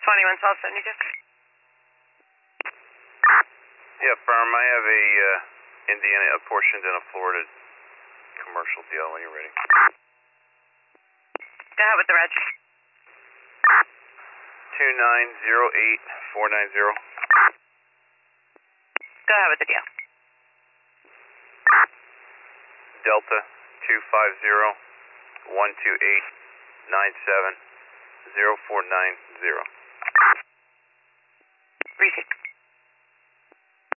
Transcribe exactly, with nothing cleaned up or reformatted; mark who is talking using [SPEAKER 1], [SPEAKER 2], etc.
[SPEAKER 1] twenty-one twelve seventy-two.
[SPEAKER 2] Yeah, firm. I have a uh, Indiana apportioned and a Florida commercial deal when you're ready.
[SPEAKER 1] Go ahead with the reg.
[SPEAKER 2] two nine zero eight four nine zero.
[SPEAKER 1] Go ahead with the deal.
[SPEAKER 2] Delta two five zero one two eight nine seven zero four nine zero.
[SPEAKER 1] Receipt.